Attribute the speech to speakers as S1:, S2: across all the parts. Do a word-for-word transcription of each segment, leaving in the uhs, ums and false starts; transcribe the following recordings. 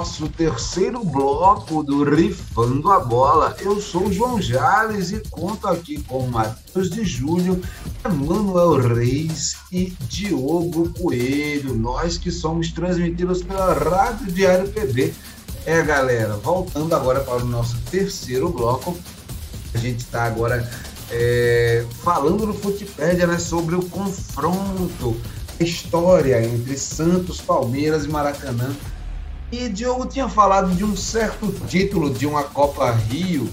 S1: nosso terceiro bloco do Rifando a Bola. Eu sou o João Jales e conto aqui com Matheus de Júlio, Emanuel Reis e Diogo Coelho, nós que somos transmitidos pela Rádio Diário P B. É, galera, voltando agora para o nosso terceiro bloco, a gente está agora é, falando no Futipédia, né, sobre o confronto, a história entre Santos, Palmeiras e Maracanã. E Diogo tinha falado de um certo título de uma Copa Rio.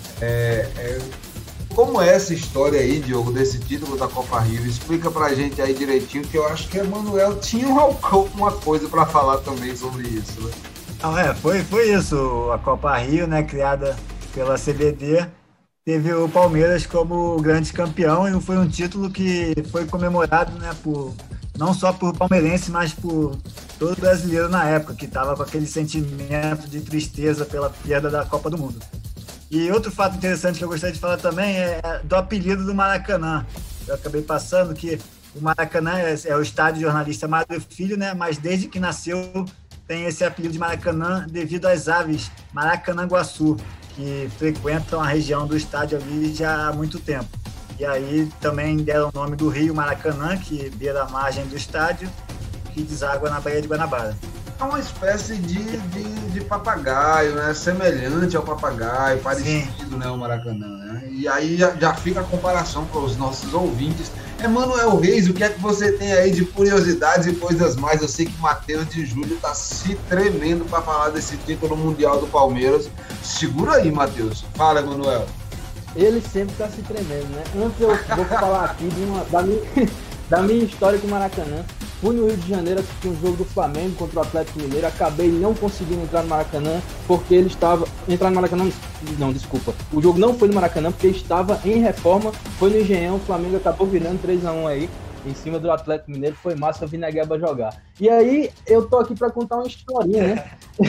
S1: É, é, como é essa história aí, Diogo, desse título da Copa Rio? Explica pra gente aí direitinho, que eu acho que Emanuel tinha uma coisa para falar também sobre isso, né?
S2: Não, é, foi, foi isso. A Copa Rio, né, criada pela C B D, teve o Palmeiras como grande campeão e foi um título que foi comemorado, né, por, não só por palmeirense, mas por todo brasileiro na época, que estava com aquele sentimento de tristeza pela perda da Copa do Mundo. E outro fato interessante que eu gostaria de falar também é do apelido do Maracanã. Eu acabei passando que o Maracanã é, é o estádio jornalista Mário Filho, né, mas desde que nasceu tem esse apelido de Maracanã devido às aves Maracanã-Guaçu, que frequentam a região do estádio ali já há muito tempo. E aí também deram o nome do rio Maracanã, que beira a margem do estádio, que deságua na Baía de Guanabara.
S1: É uma espécie de, de, de papagaio, né? Semelhante ao papagaio, parecido, né, o Maracanã, né? E aí já, já fica a comparação para os nossos ouvintes. Emanuel Reis, o que é que você tem aí de curiosidades e coisas mais? Eu sei que Matheus de Júlio está se tremendo para falar desse título mundial do Palmeiras. Segura aí, Matheus. Fala, Emanuel.
S3: Ele sempre está se tremendo, né? Antes eu vou falar aqui de uma, da, minha, da minha história com o Maracanã. Fui no Rio de Janeiro assistir um jogo do Flamengo contra o Atlético Mineiro. Acabei não conseguindo entrar no Maracanã porque ele estava... Entrar no Maracanã... Não, desculpa. O jogo não foi no Maracanã porque estava em reforma. Foi no Engenhão. O Flamengo acabou virando três a um aí em cima do Atlético Mineiro. Foi massa, eu vi na Gueba jogar. E aí eu tô aqui para contar uma historinha, né?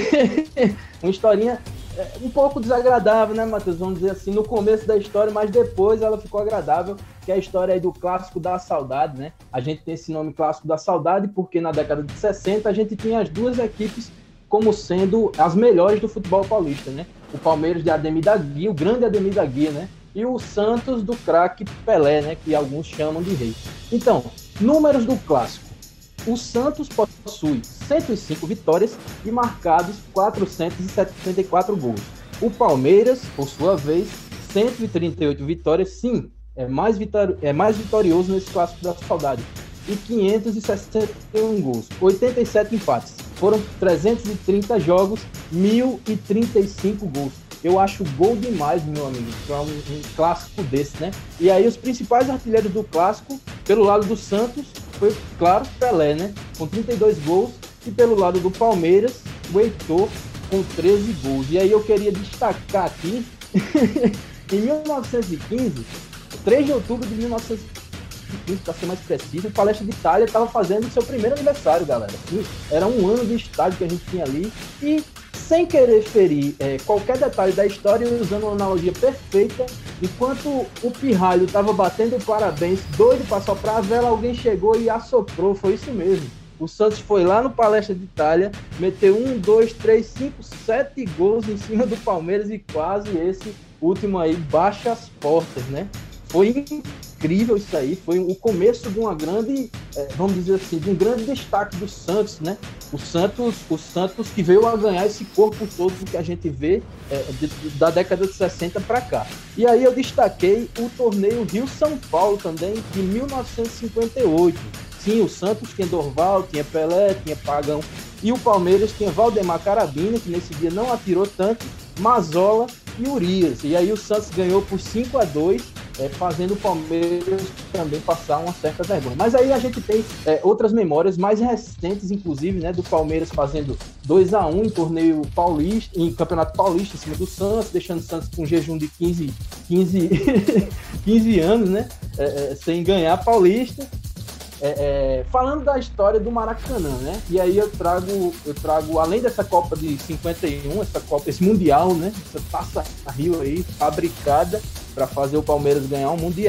S3: Uma historinha um pouco desagradável, né, Matheus? Vamos dizer assim, no começo da história, mas depois ela ficou agradável, que é a história aí do Clássico da Saudade, né? A gente tem esse nome Clássico da Saudade porque na década de sessenta a gente tinha as duas equipes como sendo as melhores do futebol paulista, né? O Palmeiras de Ademir da Guia, o grande Ademir da Guia, né? E o Santos do craque Pelé, né? Que alguns chamam de rei. Então, números do Clássico. O Santos possui cento e cinco vitórias e marcados quatrocentos e setenta e quatro gols. O Palmeiras, por sua vez, cento e trinta e oito vitórias, sim, é mais, vitori- é mais vitorioso nesse Clássico da Saudade. E quinhentos e sessenta e um gols, oitenta e sete empates. Foram trezentos e trinta jogos, mil e trinta e cinco gols. Eu acho gol demais, meu amigo, para um, um clássico desse, né? E aí os principais artilheiros do clássico, pelo lado do Santos, foi, claro, Pelé, né? Com trinta e dois gols. E pelo lado do Palmeiras, o Heitor, com treze gols. E aí eu queria destacar aqui, em mil novecentos e quinze, três de outubro de mil novecentos e quinze, para ser mais preciso, o Palestra de Itália estava fazendo seu primeiro aniversário, galera. E era um ano de estádio que a gente tinha ali. E sem querer ferir é, qualquer detalhe da história, usando uma analogia perfeita, enquanto o pirralho estava batendo parabéns, doido para soprar a vela, alguém chegou e assoprou, foi isso mesmo. O Santos foi lá no Palestra de Itália, meteu um, dois, três, cinco, sete gols em cima do Palmeiras e quase esse último aí baixa as portas, né? Foi incrível isso aí, foi o começo de uma grande, vamos dizer assim, de um grande destaque do Santos, né? O Santos, o Santos que veio a ganhar esse corpo todo que a gente vê é, de, da década de sessenta para cá. E aí eu destaquei o torneio Rio-São Paulo também, de mil novecentos e cinquenta e oito. Sim, o Santos tinha Dorval, tinha Pelé, tinha Pagão. E o Palmeiras tinha Valdemar Carabina, que nesse dia não atirou tanto, Mazola e Urias. E aí o Santos ganhou por cinco a dois, é, fazendo o Palmeiras também passar uma certa vergonha. Mas aí a gente tem é, outras memórias mais recentes, inclusive, né, do Palmeiras fazendo dois a um em torneio paulista, em Campeonato Paulista, em cima do Santos, deixando o Santos com um jejum de quinze, quinze, quinze anos, né, é, é, sem ganhar Paulista. É, é, falando da história do Maracanã, né? E aí eu trago, eu trago, além dessa Copa de cinquenta e um, essa Copa, esse Mundial, né? Essa Taça Rio aí, fabricada para fazer o Palmeiras ganhar um Mundial.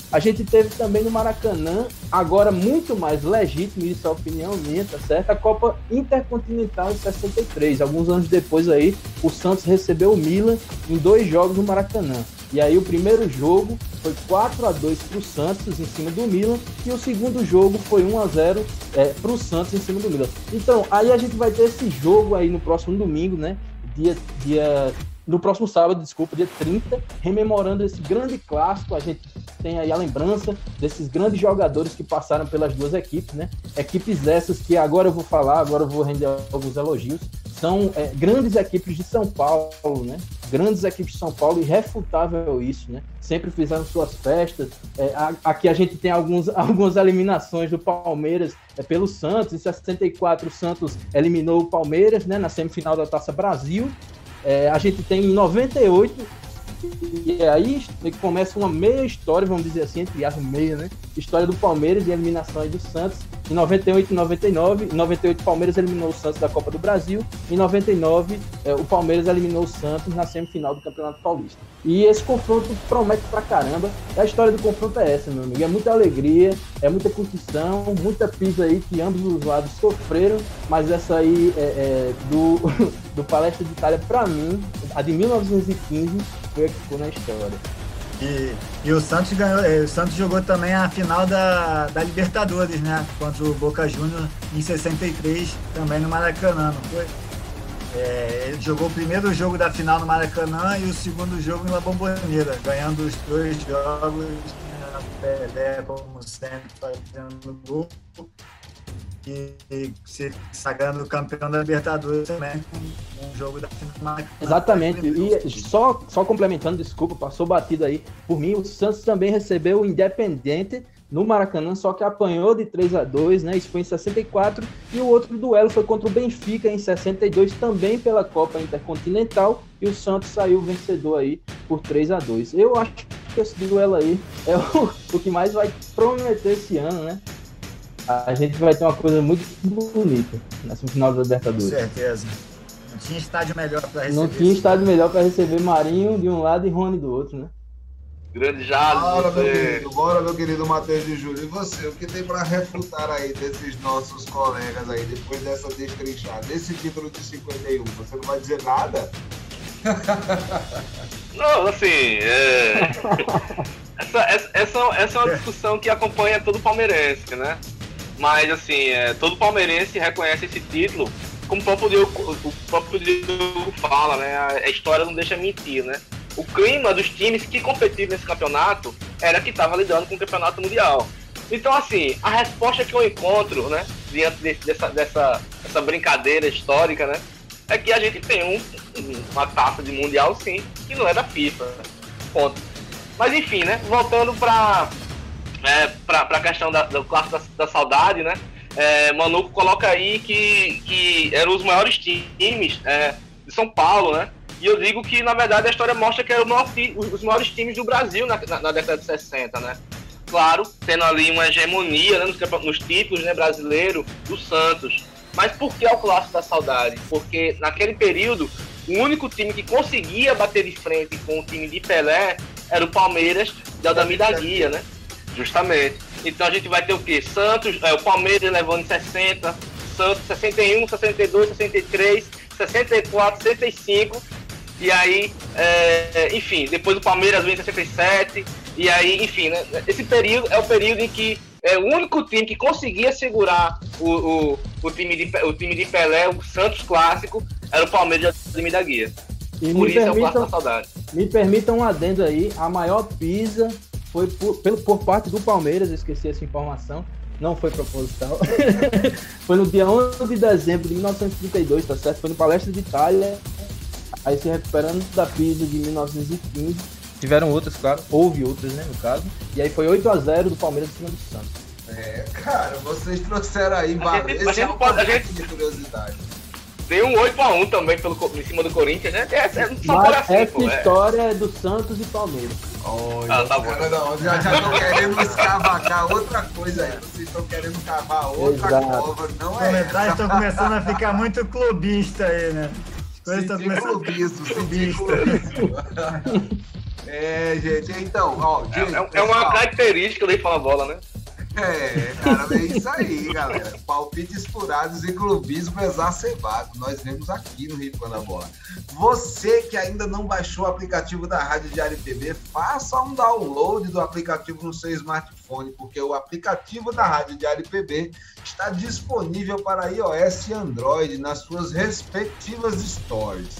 S3: A gente teve também no Maracanã, agora muito mais legítimo, isso é a opinião minha, tá certo? A Copa Intercontinental em sessenta e três. Alguns anos depois aí, o Santos recebeu o Milan em dois jogos no Maracanã. E aí o primeiro jogo foi quatro a dois para o Santos em cima do Milan, e o segundo jogo foi um a zero é, para o Santos em cima do Milan. Então, aí a gente vai ter esse jogo aí no próximo domingo, né? Dia... dia no próximo sábado, desculpa, dia trinta, rememorando esse grande clássico. A gente tem aí a lembrança desses grandes jogadores que passaram pelas duas equipes, né? Equipes essas que agora eu vou falar, agora eu vou render alguns elogios. São é, grandes equipes de São Paulo, né? Grandes equipes de São Paulo, irrefutável isso, né? Sempre fizeram suas festas. É, aqui a gente tem alguns, algumas eliminações do Palmeiras é, pelo Santos. Em sessenta e quatro, o Santos eliminou o Palmeiras, né? Na semifinal da Taça Brasil. É, a gente tem em noventa e oito, e aí começa uma meia história, vamos dizer assim, entre aspas, meia, né? História do Palmeiras e eliminação aí do Santos. Em noventa e oito e noventa e nove, em noventa e oito o Palmeiras eliminou o Santos da Copa do Brasil, em noventa e nove é, o Palmeiras eliminou o Santos na semifinal do Campeonato Paulista. E esse confronto promete pra caramba. A história do confronto é essa, meu amigo. É muita alegria, é muita curtição, muita pisa aí que ambos os lados sofreram, mas essa aí é, é, do, do Palestra de Itália, pra mim, a de mil novecentos e quinze, foi a que ficou na história.
S2: E, e o Santos ganhou, o Santos jogou também a final da, da Libertadores, né? Contra o Boca Juniors em sessenta e três, também no Maracanã, não foi? É, ele jogou o primeiro jogo da final no Maracanã e o segundo jogo na Bombonera, ganhando os dois jogos, né? Pelé, como sempre, fazendo gol. E, e se sagrando campeão da Libertadores também, com um jogo da final.
S3: Exatamente, e só, só complementando, desculpa, passou batido aí por mim, o Santos também recebeu o Independiente no Maracanã, só que apanhou de três a dois, né? Isso foi em sessenta e quatro, e o outro duelo foi contra o Benfica em sessenta e dois, também pela Copa Intercontinental, e o Santos saiu vencedor aí por três a dois. Eu acho que esse duelo aí é o, o que mais vai prometer esse ano, né? A gente vai ter uma coisa muito bonita nessa final da Libertadores.
S2: Com certeza. Não tinha estádio melhor para receber.
S3: Não tinha estádio melhor para receber Marinho de um lado e Rony do outro, né?
S4: Grande Jales.
S1: Bora,
S4: você...
S1: meu querido, bora, meu querido Matheus de Júlio. E você, o que tem para refutar aí desses nossos colegas aí, depois dessa destrinchada, desse título de cinquenta e um? Você não vai dizer nada?
S4: Não, assim, é... essa, essa, essa, essa é uma discussão que acompanha todo palmeirense, né? Mas, assim, é, todo palmeirense reconhece esse título, como o próprio Diogo, o próprio Diogo fala, né? A história não deixa mentir, né? O clima dos times que competiram nesse campeonato era que estava lidando com o campeonato mundial. Então, assim, a resposta que eu encontro, né, diante desse, dessa, dessa, dessa brincadeira histórica, né, é que a gente tem um, uma taça de mundial, sim, que não é da FIFA, né? Ponto. Mas, enfim, né, voltando para... É, para a questão da, do clássico da, da saudade, né? É, Manuco coloca aí que, que eram os maiores times é, de São Paulo, né? E eu digo que, na verdade, a história mostra que eram os maiores times do Brasil na, na, na década de sessenta, né? Claro, tendo ali uma hegemonia, né, nos, nos títulos, né, brasileiro do Santos. Mas por que é o clássico da saudade? Porque naquele período, o único time que conseguia bater de frente com o time de Pelé era o Palmeiras de Aldemir da Guia, né? Justamente. Então a gente vai ter o quê? Santos, é, o Palmeiras levando em sessenta, Santos sessenta e um, sessenta e dois, sessenta e três, sessenta e quatro, sessenta e cinco, e aí, é, enfim, depois o Palmeiras vem em sessenta e sete, e aí, enfim, né? Esse período é o período em que é, o único time que conseguia segurar o, o, o, time de, o time de Pelé, o Santos clássico, era o Palmeiras de Aldemir da Guia.
S3: E
S4: por
S3: me
S4: isso
S3: permitam,
S4: é o clássico da saudade.
S3: Me permitam um adendo aí, a maior pisa foi por, pelo, por parte do Palmeiras, eu esqueci essa informação, não foi proposital. Foi no dia onze de dezembro de mil novecentos e trinta e dois, tá certo? Foi no Palestra de Itália, aí se recuperando da pisa de mil novecentos e quinze. Tiveram outras, claro, houve outras, né, no caso. E aí foi oito a zero do Palmeiras em cima do Santos.
S1: É, cara, vocês trouxeram aí vários.
S4: A gente pode, a gente...
S1: de curiosidade.
S4: Tem um oito a um também pelo, em cima do Corinthians, né? É, é, só
S3: Mas
S4: assim,
S3: essa
S4: pô,
S3: história é. é do Santos e Palmeiras.
S1: Olha,
S4: ah, tá
S1: cara, não, já estão querendo escavacar outra coisa aí. Vocês estão querendo cavar outra
S3: Exato.
S1: cova, não
S2: Os
S1: é?
S2: comentários estão começando a ficar muito clubista aí, né? As coisas estão
S1: Sentir
S2: começando
S1: clubismo, sentir clubismo. É, gente, então, ó. Gente,
S4: é, é uma característica do Fala Bola, né?
S1: É, cara, é isso aí, galera. Palpites furados e clubismo exacerbado. Nós vemos aqui no Rifando a Bola. Você que ainda não baixou o aplicativo da Rádio Diário P B, faça um download do aplicativo no seu smartphone, porque o aplicativo da Rádio Diário P B está disponível para iOS e Android nas suas respectivas stores.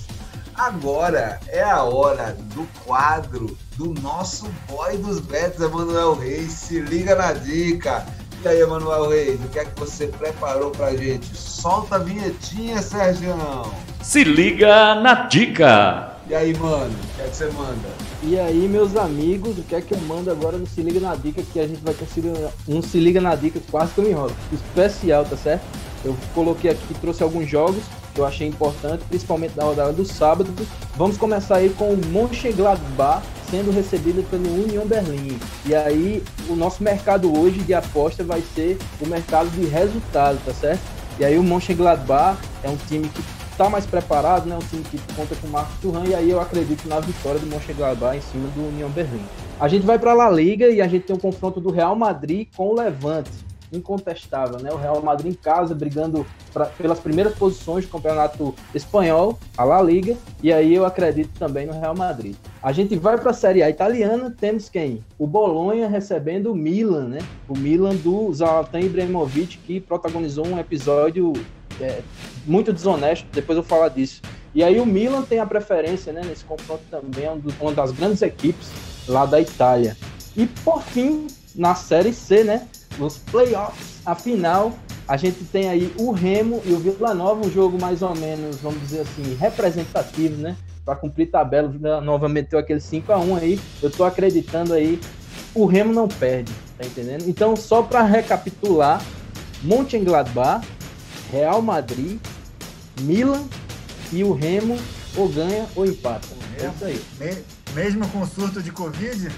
S1: Agora é a hora do quadro do nosso boy dos bets, Emanuel Reis. Se liga na dica. E aí, Emanuel Reis, o que é que você preparou pra gente? Solta a vinhetinha, Sergião.
S5: Se liga na dica.
S1: E aí, mano, o que é que você manda?
S3: E aí, meus amigos, o que é que eu mando agora no Se Liga na Dica, que a gente vai ter um Se Liga na Dica, quase que eu me enrolo, especial, tá certo? Eu coloquei aqui, trouxe alguns jogos que eu achei importante, principalmente da rodada do sábado. Vamos começar aí com o Mönchengladbach sendo recebido pelo Union Berlin. E aí, o nosso mercado hoje de aposta vai ser o mercado de resultado, tá certo? E aí, o Mönchengladbach é um time que está mais preparado, né? Um time que conta com o Marcos Thuram, e aí eu acredito na vitória do Mönchengladbach em cima do Union Berlin. A gente vai para a La Liga e a gente tem um confronto do Real Madrid com o Levante. Incontestável, né? O Real Madrid em casa, brigando pra, pelas primeiras posições do campeonato espanhol, a La Liga, e aí eu acredito também no Real Madrid. A gente vai para a Série A italiana, temos quem? O Bolonha recebendo o Milan, né? O Milan do Zlatan Ibrahimovic, que protagonizou um episódio é, muito desonesto, depois eu vou falar disso. E aí o Milan tem a preferência, né, nesse confronto também, é um do, uma das grandes equipes lá da Itália. E por fim, na Série C, né? Nos playoffs, a final, a gente tem aí o Remo e o Vila Nova, um jogo mais ou menos, vamos dizer assim, representativo, né? Para cumprir tabela, o Vila Nova meteu aquele cinco a um aí, eu tô acreditando aí, o Remo não perde, tá entendendo? Então, só para recapitular, Mönchengladbach, Real Madrid, Milan e o Remo ou ganha ou empata. É isso aí.
S2: Mesmo com surto de Covid?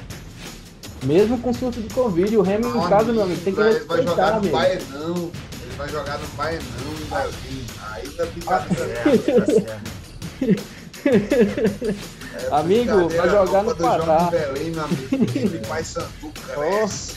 S3: Mesmo com surto de Covid, o Remo
S1: não,
S3: em casa, meu amigo, tem que
S1: vai,
S3: respeitar,
S1: vai jogar no
S3: amigo.
S1: Baenão, ele vai jogar no Baenão em Berlim. Aí tá brincadeira.
S3: É, amigo, vai jogar no Pará.
S1: Belém, meu amigo, time Paysandu cresce.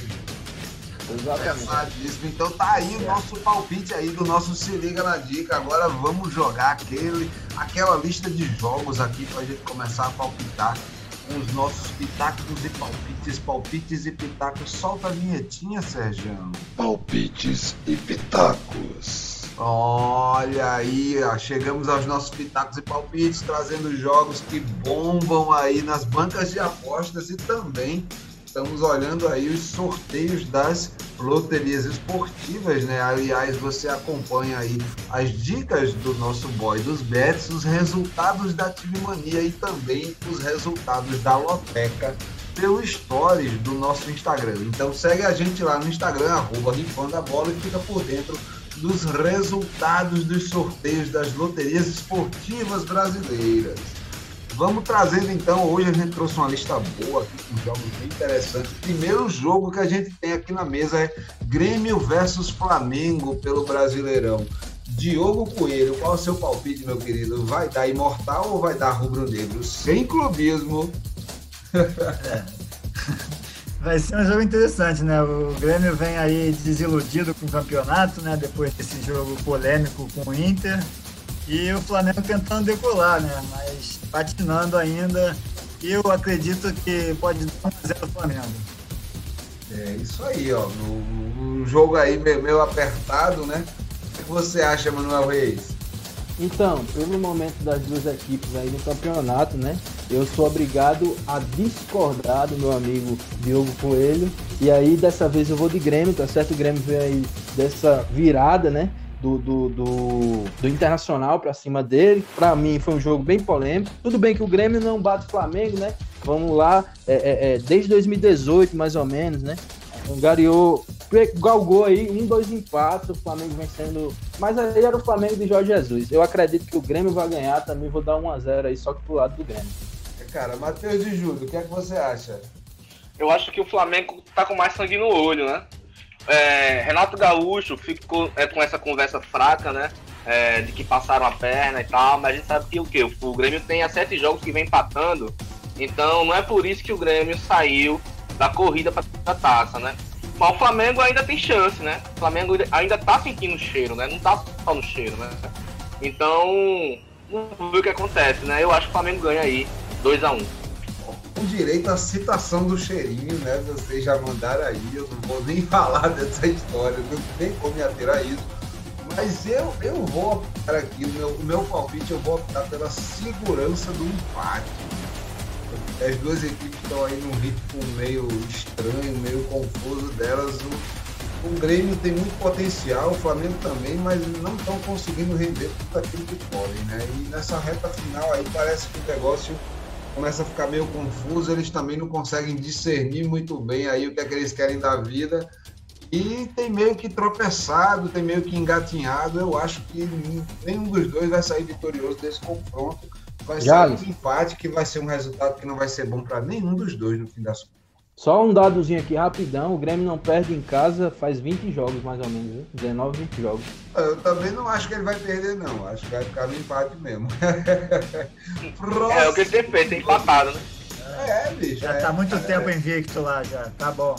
S3: Exatamente.
S1: Então tá aí o nosso palpite aí do nosso Se Liga na Dica. Agora vamos jogar aquele, aquela lista de jogos aqui pra gente começar a palpitar com os nossos pitacos e palpites, palpites e pitacos. Solta a vinhetinha, Sérgio.
S6: Palpites e pitacos.
S1: Olha aí, ó, chegamos aos nossos pitacos e palpites, trazendo jogos que bombam aí nas bancas de apostas e também estamos olhando aí os sorteios das loterias esportivas, né? Aliás, você acompanha aí as dicas do nosso boy dos bets, os resultados da Time Mania e também os resultados da Loteca pelo stories do nosso Instagram. Então segue a gente lá no Instagram, arroba Rifando a Bola, e fica por dentro dos resultados dos sorteios das loterias esportivas brasileiras. Vamos trazendo então, hoje a gente trouxe uma lista boa aqui com jogos bem interessantes. O primeiro jogo que a gente tem aqui na mesa é Grêmio versus Flamengo pelo Brasileirão. Diogo Coelho, qual é o seu palpite, meu querido? Vai dar Imortal ou vai dar Rubro-Negro? Sem clubismo.
S2: É. Vai ser um jogo interessante, né? O Grêmio vem aí desiludido com o campeonato, né? Depois desse jogo polêmico com o Inter. E o Flamengo tentando decolar, né? Mas patinando ainda. E eu acredito que pode dar um a zero Flamengo.
S1: É isso aí, ó. Um jogo aí meio, meio apertado, né? O que você acha, Emanuel Reis?
S3: Então, pelo momento das duas equipes aí no campeonato, né? Eu sou obrigado a discordar do meu amigo Diogo Coelho. E aí, dessa vez eu vou de Grêmio, tá certo? O Grêmio veio aí dessa virada, né? Do, do, do, do Internacional pra cima dele. Pra mim foi um jogo bem polêmico. Tudo bem que o Grêmio não bate o Flamengo, né? Vamos lá, é, é, é, desde dois mil e dezoito mais ou menos, né? Angariou, galgou aí um, dois empates, o Flamengo vencendo. Mas aí era o Flamengo de Jorge Jesus. Eu acredito que o Grêmio vai ganhar, também vou dar um a zero aí, só que pro lado do Grêmio.
S1: Cara, Matheus de Júlio, o que é que você acha?
S4: Eu acho que o Flamengo tá com mais sangue no olho, né? É, Renato Gaúcho ficou é, com essa conversa fraca, né? É, de que passaram a perna e tal, mas a gente sabe que o quê? O Grêmio tem há sete jogos que vem empatando Então não é por isso que o Grêmio saiu da corrida para a taça, né? Mas o Flamengo ainda tem chance, né? O Flamengo ainda tá sentindo o cheiro, né? Não tá só no cheiro, né? Então, vamos ver o que acontece, né? Eu acho que o Flamengo ganha aí dois a um.
S1: Com direito à citação do cheirinho, né? Vocês já mandaram aí, eu não vou nem falar dessa história, não tem como me ater a isso. Mas eu, eu vou optar aqui, o meu, o meu palpite, eu vou optar pela segurança do empate. As duas equipes estão aí num ritmo meio estranho, meio confuso delas. O, o Grêmio tem muito potencial, o Flamengo também, mas não estão conseguindo render tudo aquilo que podem, né? E nessa reta final aí parece que o negócio começa a ficar meio confuso, eles também não conseguem discernir muito bem aí o que é que eles querem da vida. E tem meio que tropeçado, tem meio que engatinhado. Eu acho que nenhum dos dois vai sair vitorioso desse confronto. Vai ser um empate que vai ser um resultado que não vai ser bom para nenhum dos dois no fim das contas.
S3: Só um dadozinho aqui rapidão, o Grêmio não perde em casa faz vinte jogos mais ou menos, viu? dezenove, vinte jogos.
S1: Eu também não acho que ele vai perder não, acho que vai ficar no empate mesmo.
S4: É o que ele tem feito, tem empatado, né?
S1: É, bicho.
S2: Já
S1: é,
S2: tá muito
S1: é.
S2: tempo invicto lá, já, tá bom.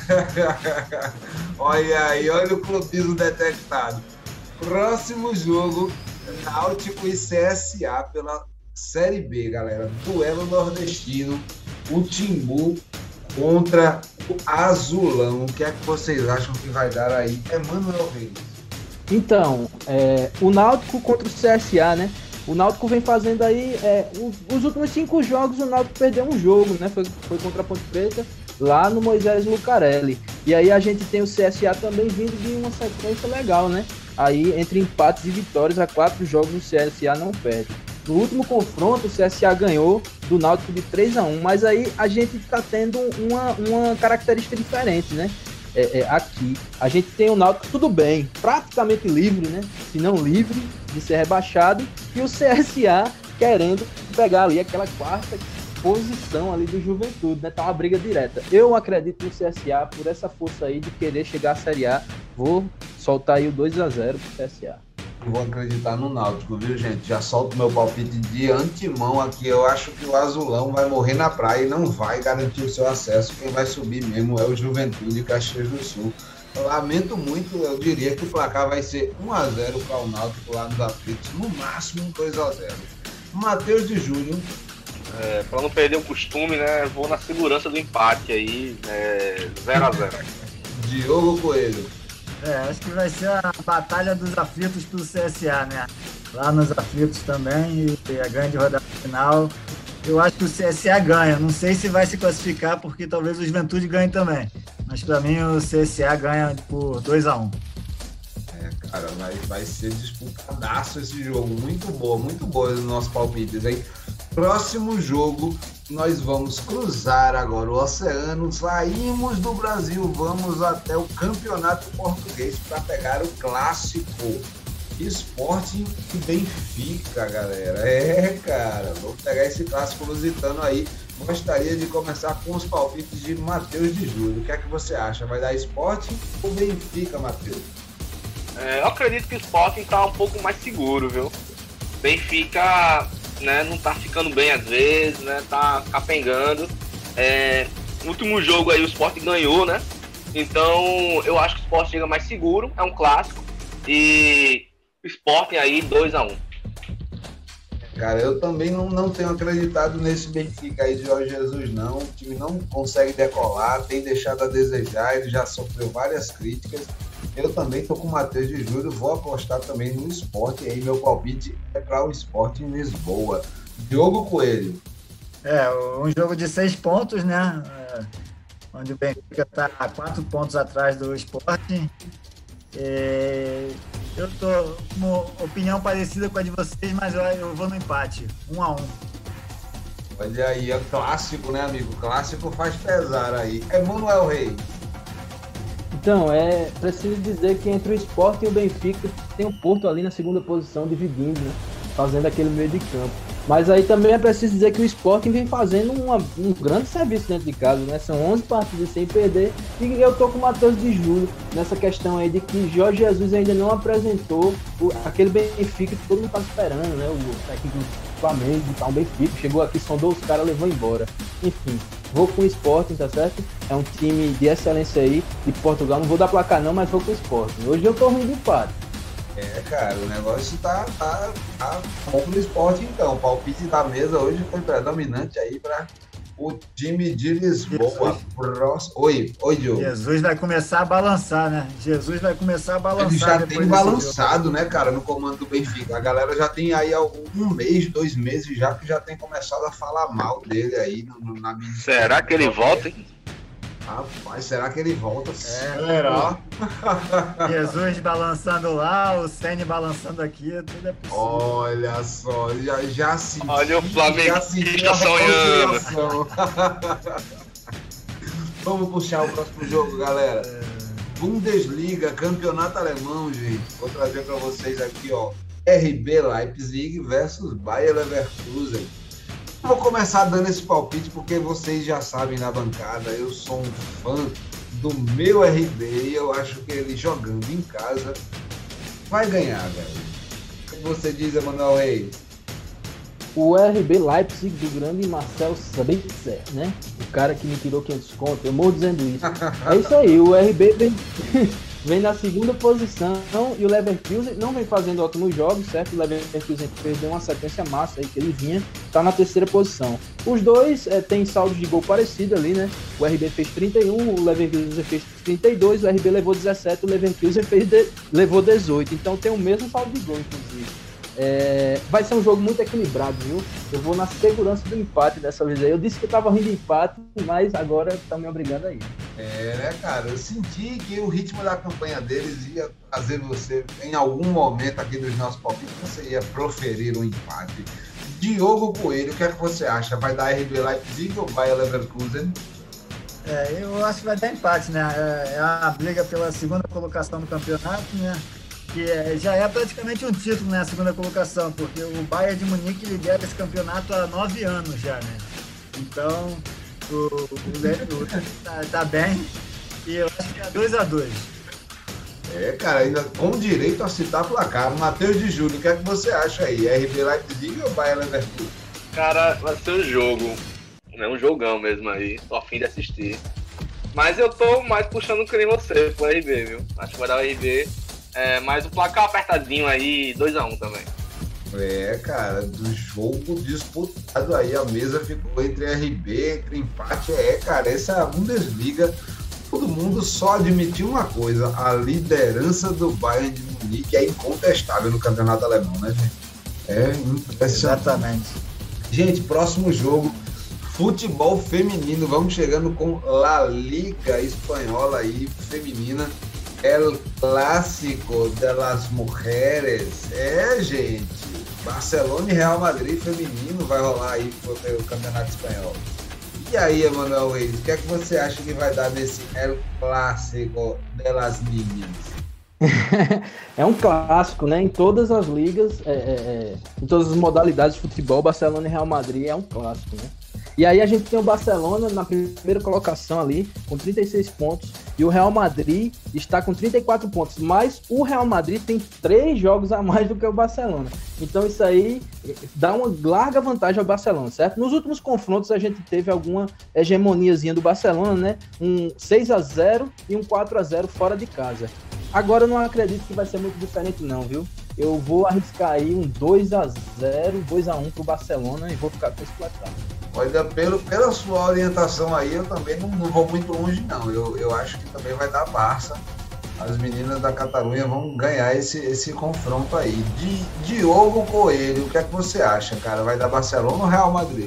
S1: Olha aí, olha o clubismo detectado. Próximo jogo, Náutico e C S A pela Série B, galera. Duelo nordestino, o Timbu contra o Azulão. O que é que vocês acham que vai dar aí? Emanuel Reis.
S3: Então, é, o Náutico contra o C S A, né? O Náutico vem fazendo aí, é, os, os últimos cinco jogos o Náutico perdeu um jogo, né? Foi, foi contra a Ponte Preta, lá no Moisés Lucarelli. E aí a gente tem o C S A também vindo de uma sequência legal, né? Aí entre empates e vitórias, a quatro jogos o C S A não perde. No último confronto, o C S A ganhou do Náutico de três a um, mas aí a gente está tendo uma, uma característica diferente, né? É, é, aqui, a gente tem o Náutico, tudo bem, praticamente livre, né? Se não livre de ser rebaixado, e o C S A querendo pegar ali aquela quarta posição ali do Juventude, né? Tá uma briga direta. Eu acredito no C S A por essa força aí de querer chegar à Série A. Vou soltar aí o dois a zero pro C S A.
S1: Vou acreditar no Náutico, viu, gente? Já solto meu palpite de antemão aqui. Eu acho que o Azulão vai morrer na praia e não vai garantir o seu acesso. Quem vai subir mesmo é o Juventude Caxias do Sul. Eu lamento muito, eu diria que o placar vai ser um a zero para o Náutico lá nos aflitos, no máximo dois a zero. Matheus de Júnior.
S4: É, para não perder o costume, né? Vou na segurança do empate aí, é, zero a zero.
S1: Diogo Coelho.
S2: É, acho que vai ser a batalha dos aflitos pro C S A, né? Lá nos aflitos também, e a grande rodada final. Eu acho que o C S A ganha. Não sei se vai se classificar, porque talvez o Juventude ganhe também. Mas pra mim o C S A ganha por dois a um.
S1: É, cara, vai, vai ser disputadaço esse jogo. Muito boa, muito boa os nossos palpites, hein? Próximo jogo, nós vamos cruzar agora o oceano, saímos do Brasil, vamos até o Campeonato Português para pegar o clássico Sporting e Benfica, galera. É, cara, vamos pegar esse clássico lusitano aí. Gostaria de começar com os palpites de Matheus de Júlio. O que é que você acha? Vai dar Sporting ou Benfica, Matheus?
S4: É, eu acredito que o Sporting tá um pouco mais seguro, viu? Benfica, né, não tá ficando bem às vezes, né? Tá capengando. É, no último jogo aí o Sporting ganhou, né? Então eu acho que o Sporting chega mais seguro, é um clássico. E o Sporting aí dois a um.
S1: Cara, eu também não, não tenho acreditado nesse Benfica aí de Jorge Jesus, não. O time não consegue decolar, tem deixado a desejar, ele já sofreu várias críticas. Eu também estou com o Matheus de Júlio, vou apostar também no Sport, e aí meu palpite é para o Sport em Lisboa. Diogo Coelho.
S2: É, um jogo de seis pontos, né? É, onde o Benfica está a quatro pontos atrás do Sporting. É, eu tô com uma opinião parecida com a de vocês, mas eu, eu vou no empate, um a um.
S1: Olha aí, é clássico, né, amigo? Clássico faz pesar aí. Emanuel Reis.
S3: Então, é preciso dizer que entre o Sport e o Benfica tem o Porto ali na segunda posição, dividindo, né? Fazendo aquele meio de campo. Mas aí também é preciso dizer que o Sporting vem fazendo uma, um grande serviço dentro de casa, né? São onze partidas sem perder. E eu tô com o Matheus de Júlio nessa questão aí de que Jorge Jesus ainda não apresentou o, aquele Benfica que todo mundo tá esperando, né? O técnico Flamengo, tá um Benfica, chegou aqui, sondou os caras, levou embora. Enfim, vou com o Sporting, tá certo? É um time de excelência aí, de Portugal. Não vou dar placar não, mas vou com o Sporting. Hoje eu tô ruim de empate.
S1: É, cara, o negócio tá, tá, tá bom pro esporte, então. O palpite da mesa hoje foi predominante aí para o time de Lisboa. Próximo... Oi, oi, Diogo.
S2: Jesus vai começar a balançar, né? Jesus vai começar a balançar.
S1: Ele já
S2: depois
S1: tem
S2: desse
S1: balançado,
S2: jogo.
S1: né, cara, no comando do Benfica. A galera já tem aí um mês, dois meses já que já tem começado a falar mal dele aí no, no, na mídia.
S4: Será que ele volta, hein?
S1: Rapaz, será que ele volta?
S2: É,
S1: Será?
S2: Jesus balançando lá, o Ceni balançando aqui, tudo é possível.
S1: Olha só, já, já senti.
S4: Olha o Flamengo
S1: já senti a
S4: sonhando.
S1: reconciliação. Vamos puxar o próximo jogo, galera. Bundesliga, campeonato alemão, gente. Vou trazer para vocês aqui, ó. R B Leipzig versus Bayer Leverkusen. Vou começar dando esse palpite porque vocês já sabem na bancada, eu sou um fã do meu R B e eu acho que ele jogando em casa vai ganhar, velho. O que você diz, Emanuel Reis?
S3: O R B Leipzig do grande Marcel Sabitzer, né? O cara que me tirou quinhentos conto, eu morro dizendo isso. É isso aí, o R B vem, vem na segunda posição e o Leverkusen não vem fazendo ótimos jogos, certo? O Leverkusen perdeu uma sequência massa aí que ele vinha, tá na terceira posição. Os dois é, têm saldos de gol parecido ali, né? O R B fez trinta e um, o Leverkusen fez trinta e dois, o R B levou dezessete, o Leverkusen fez de, levou dezoito. Então tem o mesmo saldo de gol, inclusive. É, vai ser um jogo muito equilibrado, viu? Eu vou na segurança do empate dessa vez aí. Eu disse que eu tava rindo de empate, mas agora tá me obrigando aí.
S1: É, né, cara? Eu senti que o ritmo da campanha deles ia fazer você, em algum momento aqui dos nossos palpites, você ia proferir um empate. Diogo Coelho, o que é que você acha? Vai dar R B Leipzig ou Bayer Leverkusen?
S2: É, eu acho que vai dar empate, né? É, é a briga pela segunda colocação do campeonato, né? Que é, já é praticamente um título, né, a segunda colocação, porque o Bayern de Munique lidera esse campeonato há nove anos já, né? Então, o, o Leverkusen tá, tá bem e eu acho que é dois a dois.
S1: É, cara, ainda com direito a citar placar. Matheus de Júlio, o que é que você acha aí? R B Leipzig ou Bayer Leverkusen?
S4: Cara, vai ser um jogo, né? Um jogão mesmo aí, tô a fim de assistir. Mas eu tô mais puxando que nem você pro R B, viu? Acho que vai dar o R B. É, mas o placar apertadinho aí, dois a um também.
S1: É, cara, do jogo disputado aí, a mesa ficou entre R B, entre empate. É, cara, essa é a Bundesliga. Todo mundo só admitiu uma coisa: a liderança do Bayern de Munique é incontestável no campeonato alemão, né, gente? É impressionante.
S2: Exatamente.
S1: Gente, próximo jogo, futebol feminino. Vamos chegando com La Liga espanhola aí, feminina. El Clássico de las Mujeres. É, gente. Barcelona e Real Madrid feminino vai rolar aí pelo Campeonato Espanhol. E aí, Emanuel Reis, o que é que você acha que vai dar nesse El Clássico de las Niñas?
S3: É um clássico, né? Em todas as ligas, é, é, é, em todas as modalidades de futebol, Barcelona e Real Madrid é um clássico, né? E aí a gente tem o Barcelona na primeira colocação ali, com trinta e seis pontos, e o Real Madrid está com trinta e quatro pontos, mas o Real Madrid tem três jogos a mais do que o Barcelona. Então isso aí dá uma larga vantagem ao Barcelona, certo? Nos últimos confrontos a gente teve alguma hegemoniazinha do Barcelona, né? Um seis a zero e um quatro a zero fora de casa. Agora eu não acredito que vai ser muito diferente não, viu? Eu vou arriscar aí um dois a zero, dois a um pro Barcelona e vou ficar com esse placar.
S1: Olha, pelo, pela sua orientação aí, eu também não, não vou muito longe, não. Eu, eu acho que também vai dar Barça. As meninas da Catalunha vão ganhar esse, esse confronto aí. Di, Diogo Coelho, o que é que você acha, cara? Vai dar Barcelona ou Real Madrid?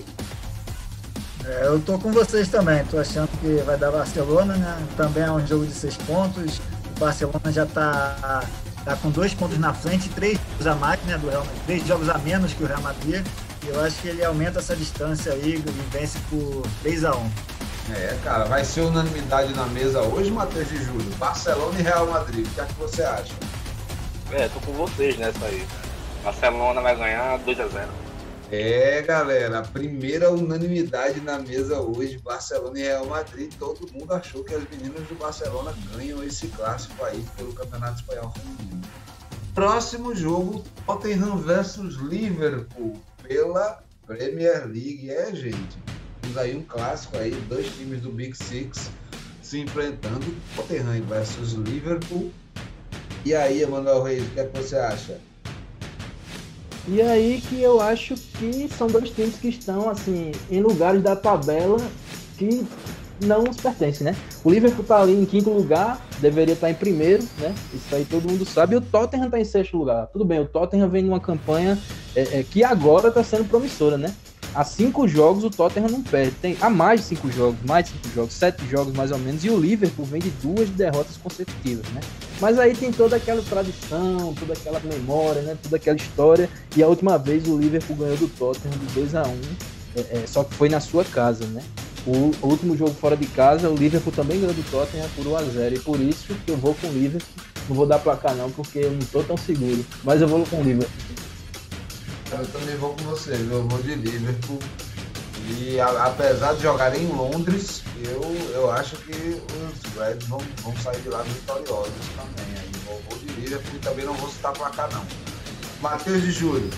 S2: É, eu tô com vocês também. Tô achando que vai dar Barcelona, né? Também é um jogo de seis pontos. O Barcelona já tá, tá com dois pontos na frente, três jogos a mais, né, do Real Madrid, três jogos a menos que o Real Madrid. Eu acho que ele aumenta essa distância aí e vence por três a um.
S1: É, cara, vai ser unanimidade na mesa hoje, Matheus de Júlio. Barcelona e Real Madrid, o que é que você acha?
S4: É, tô com vocês nessa aí. Barcelona vai ganhar dois a zero.
S1: É, galera, a primeira unanimidade na mesa hoje, Barcelona e Real Madrid. Todo mundo achou que as meninas do Barcelona ganham esse clássico aí pelo Campeonato Espanhol Feminino. Próximo jogo, Tottenham versus Liverpool. pela Premier League. É, gente, temos aí um clássico aí, dois times do Big Six se enfrentando, Tottenham versus Liverpool. E aí, Emanuel Reis, o que é que você acha?
S3: E aí que eu acho que são dois times que estão, assim, em lugares da tabela que não nos pertencem, né? O Liverpool tá ali em quinto lugar, deveria estar em primeiro, né? Isso aí todo mundo sabe. E o Tottenham tá em sexto lugar. Tudo bem, o Tottenham vem numa campanha é, é, que agora tá sendo promissora, né? Há cinco jogos o Tottenham não perde. Tem há mais de cinco jogos, mais de cinco jogos, sete jogos mais ou menos. E o Liverpool vem de duas derrotas consecutivas, né? Mas aí tem toda aquela tradição, toda aquela memória, né? Toda aquela história. E a última vez o Liverpool ganhou do Tottenham de dois a um, é, é, só que foi na sua casa, né? O, o último jogo fora de casa, o Liverpool também ganhou do Tottenham por um a zero. E por isso que eu vou com o Liverpool. Não vou dar placar não, porque eu não tô tão seguro. Mas eu vou com o Liverpool.
S1: Eu também vou com você, eu vou de Liverpool. E a, apesar de jogar em Londres, eu, eu acho que os Reds vão, vão sair de lá vitoriosos também. Aí eu vou de Liverpool e também não vou citar placar não. Matheus de Júlio.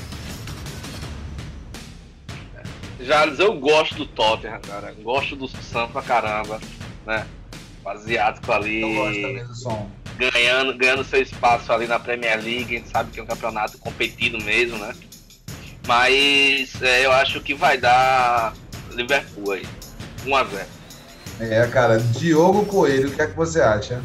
S4: Jales, eu gosto do Tottenham, cara. Gosto do Santos pra caramba, né? O asiático ali.
S1: Eu gosto também do som.
S4: Ganhando, ganhando seu espaço ali na Premier League. A gente sabe que é um campeonato competido mesmo, né? Mas é, eu acho que vai dar Liverpool aí. um a zero.
S1: É, cara. Diogo Coelho, o que é que você acha?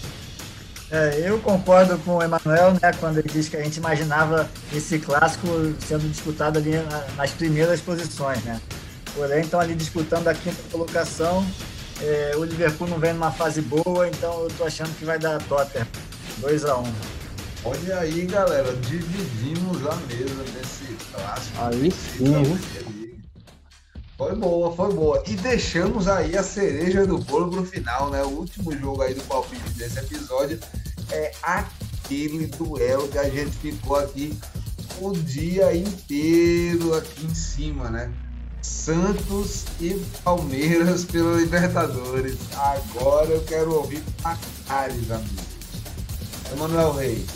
S2: É, eu concordo com o Emanuel, né, quando ele diz que a gente imaginava esse clássico sendo disputado ali na, nas primeiras posições, né? Porém, estão ali disputando a quinta colocação. É, o Liverpool não vem numa fase boa, então eu tô achando que vai dar Tottenham. dois a um.
S1: Olha aí, galera, dividimos a mesa desse clássico.
S3: Aí sim, viu?
S1: Foi boa, foi boa. E deixamos aí a cereja do bolo pro final, né? O último jogo aí do palpite desse episódio é aquele duelo que a gente ficou aqui o dia inteiro aqui em cima, né? Santos e Palmeiras pela Libertadores. Agora eu quero ouvir placares, amigos. Emanuel Reis.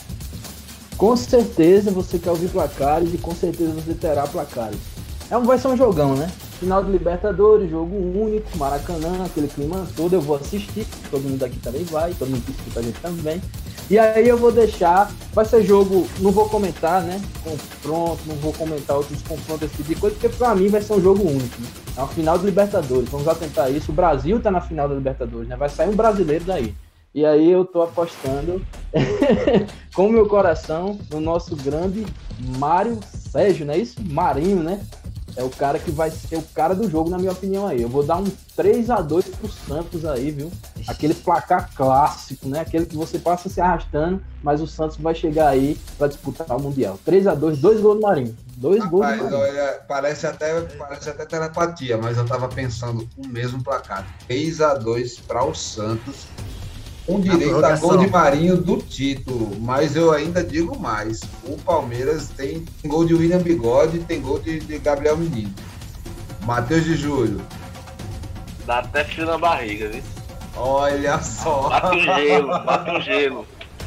S3: Com certeza você quer ouvir placares e com certeza você terá placares. É um, vai ser um jogão, né? Final de Libertadores, jogo único, Maracanã, aquele clima todo, eu vou assistir, todo mundo aqui também vai, todo mundo que escuta a gente também. E aí eu vou deixar, vai ser jogo, não vou comentar, né? Confronto, não vou comentar outros confrontos, esse tipo de coisa, porque pra mim vai ser um jogo único, né? É uma final de Libertadores, vamos atentar isso, o Brasil tá na final da Libertadores, né? Vai sair um brasileiro daí. E aí eu tô apostando com o meu coração no nosso grande Mário Sérgio, não é isso? Marinho, né? É o cara que vai ser o cara do jogo, na minha opinião aí. Eu vou dar um três a dois pro Santos aí, viu? Aquele placar clássico, né? Aquele que você passa se arrastando, mas o Santos vai chegar aí pra disputar o Mundial. três a dois, dois gols do Marinho. Dois gols do Marinho.
S1: Olha, parece até, parece até telepatia, mas eu tava pensando o mesmo placar. três a dois para o Santos. Com direito a gol de Marinho do título, mas eu ainda digo mais, o Palmeiras tem gol de William Bigode e tem gol de, de Gabriel Menino. Matheus de Júlio.
S4: Dá até frio na barriga, viu?
S1: Olha só.
S4: Bate um gelo, bate um gelo.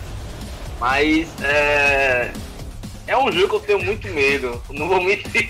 S4: Mas é... é um jogo que eu tenho muito medo, não vou mentir.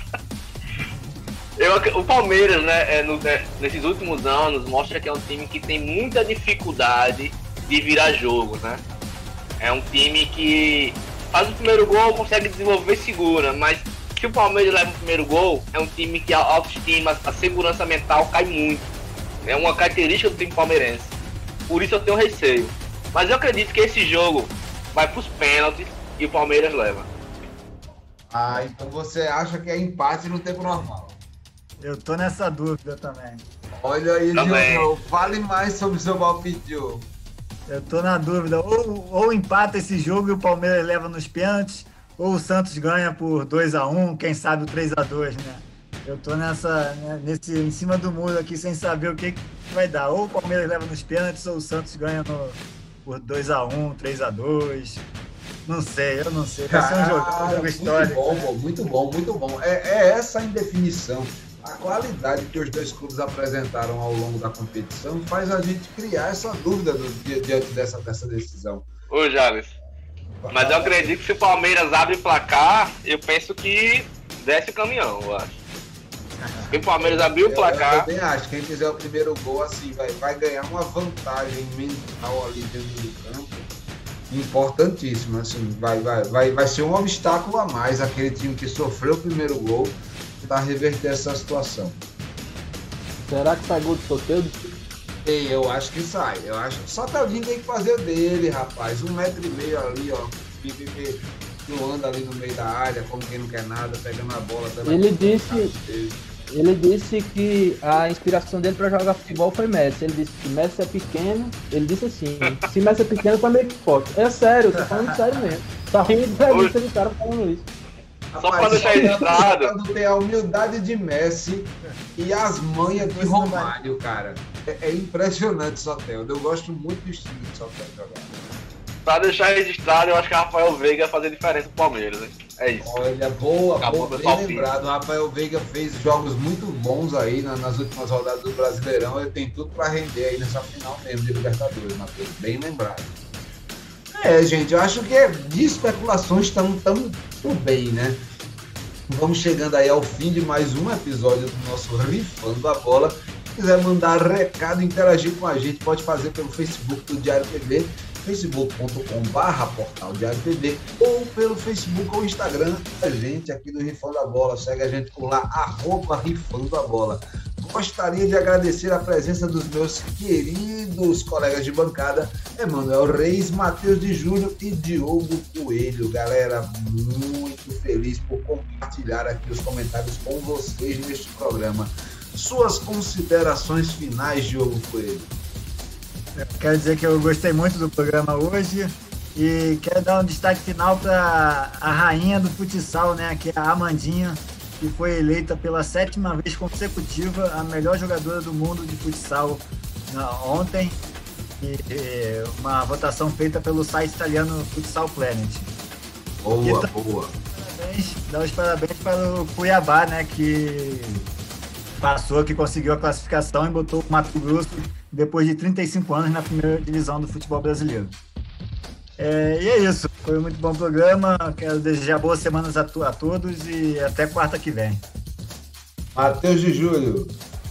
S4: Eu, o Palmeiras, né, é, no, é, nesses últimos anos, mostra que é um time que tem muita dificuldade de virar jogo, né? É um time que faz o primeiro gol, consegue desenvolver e segura, mas se o Palmeiras leva o primeiro gol, é um time que a autoestima, a segurança mental cai muito. É uma característica do time palmeirense. Por isso eu tenho receio. Mas eu acredito que esse jogo vai para os pênaltis e o Palmeiras leva.
S1: Ah, então você acha que é empate no tempo normal?
S2: Eu tô nessa dúvida também.
S1: Olha aí, Diogo, fale mais sobre o seu palpite, Diogo.
S2: Eu tô na dúvida, ou, ou empata esse jogo e o Palmeiras leva nos pênaltis, ou o Santos ganha por dois a um, quem sabe o três a dois, né? Eu tô nessa, né, nesse, em cima do muro aqui sem saber o que, que vai dar. Ou o Palmeiras leva nos pênaltis, ou o Santos ganha no, por dois a um, três a dois. Não sei, eu não sei. Vai ser um jogo, um jogo histórico.
S1: Muito bom, muito bom, muito bom. É, é essa a indefinição. A qualidade que os dois clubes apresentaram ao longo da competição faz a gente criar essa dúvida do, diante dessa, dessa decisão.
S4: Ô, Jales, mas eu acredito que se o Palmeiras abre placar, eu penso que desce o caminhão, eu acho. Porque o Palmeiras abriu o placar.
S1: Eu, eu também acho, quem fizer o primeiro gol, assim, vai, vai ganhar uma vantagem mental ali dentro do campo, importantíssima, assim, vai, vai, vai, vai ser um obstáculo a mais aquele time que sofreu o primeiro gol para reverter essa situação.
S3: Será que sai gol de Soteldo?
S1: Ei, eu acho que sai, eu acho que só Teldinho tem que fazer o dele, rapaz, um metro e meio ali, ó, que, que, que, que anda ali no meio da área, como quem não quer nada, pegando a bola.
S3: Ele disse... Ele disse que a inspiração dele para jogar futebol foi Messi. Ele disse que Messi é pequeno. Ele disse assim: se Messi é pequeno, foi meio que forte. É sério, eu tô falando sério mesmo. Tá rindo da entrevista do cara falando isso.
S4: Só pra deixar registrado.
S1: Quando tem a humildade de Messi e as manhas de Romário, cara. É, é impressionante, Soteldo. Eu gosto muito do estilo de Soteldo jogar.
S4: Pra deixar registrado, eu acho que Rafael Veiga ia fazer diferença pro Palmeiras, hein? É isso.
S1: Olha, boa,
S4: Acabou
S1: boa,
S4: do
S1: bem
S4: palpite.
S1: lembrado. O Rafael Veiga fez jogos muito bons aí na, nas últimas rodadas do Brasileirão. Ele tem tudo pra render aí nessa final mesmo de Libertadores, Matheus. Bem lembrado. É, gente, eu acho que de especulações estamos tudo bem, né? Vamos chegando aí ao fim de mais um episódio do nosso Rifando a Bola. Se quiser mandar recado, interagir com a gente, pode fazer pelo Facebook do Diário T V, facebook ponto com barra portal Diário T V, ou pelo Facebook ou Instagram da gente aqui do Rifando a Bola. Segue a gente por lá, arroba Rifando a Bola. Gostaria de agradecer a presença dos meus queridos colegas de bancada, Emanuel Reis, Matheus de Júlio e Diogo Coelho. Galera, muito feliz por compartilhar aqui os comentários com vocês neste programa. Suas considerações finais, Diogo Coelho.
S2: Eu quero dizer que eu gostei muito do programa hoje e quero dar um destaque final para a rainha do futsal, né, que é a Amandinha, que foi eleita pela sétima vez consecutiva a melhor jogadora do mundo de futsal ontem, e, e uma votação feita pelo site italiano Futsal Planet.
S1: Boa,
S2: então,
S1: boa.
S2: Parabéns, dar os parabéns para o Cuiabá, né, que passou, que conseguiu a classificação e botou o Mato Grosso depois de trinta e cinco anos na primeira divisão do futebol brasileiro. É, e é isso, foi um muito bom programa, quero desejar boas semanas a, to- a todos e até quarta que vem.
S1: Matheus de Júlio.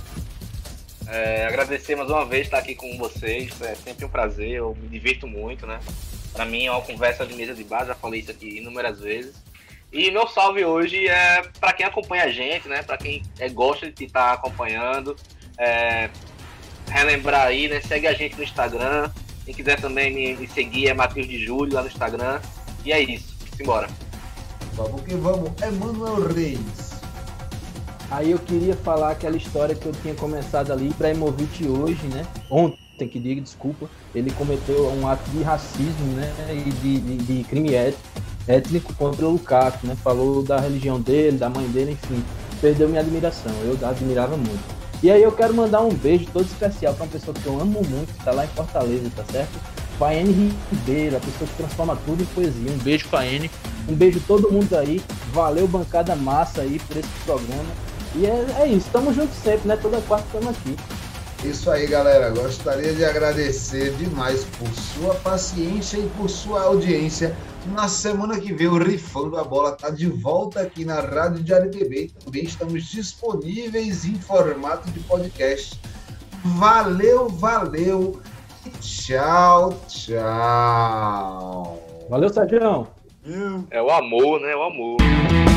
S4: É, agradecer mais uma vez estar aqui com vocês, é sempre um prazer, eu me divirto muito, né? Pra mim é uma conversa de mesa de bar, já falei isso aqui inúmeras vezes. E meu salve hoje é pra quem acompanha a gente, né? Pra quem é, gosta de estar acompanhando, é, relembrar aí, né? Segue a gente no Instagram. Quem quiser também me, me seguir é Matheus de Júlio lá no Instagram. E é isso. Simbora.
S1: Vamos que vamos. Emanuel Reis.
S3: Aí eu queria falar aquela história que eu tinha começado ali, Ibrahimovic hoje, né? Ontem, que diga, desculpa, ele cometeu um ato de racismo, né? E de, de, de crime étnico, étnico contra o Lukaku, né? Falou da religião dele, da mãe dele, enfim. Perdeu minha admiração, eu admirava muito. E aí eu quero mandar um beijo todo especial para uma pessoa que eu amo muito, que tá lá em Fortaleza, tá certo? Faene Ribeiro, a pessoa que transforma tudo em poesia. Um beijo, Faene. Um beijo todo mundo aí. Valeu, bancada massa aí por esse programa. E é, é isso, tamo juntos sempre, né? Toda quarta estamos aqui.
S1: Isso aí, galera. Gostaria de agradecer demais por sua paciência e por sua audiência. Na semana que vem, o Rifando a Bola tá de volta aqui na Rádio Diário T V. Também estamos disponíveis em formato de podcast. Valeu, valeu e tchau, tchau.
S3: Valeu, Sérgio.
S2: Eu...
S4: É o amor, né? O amor.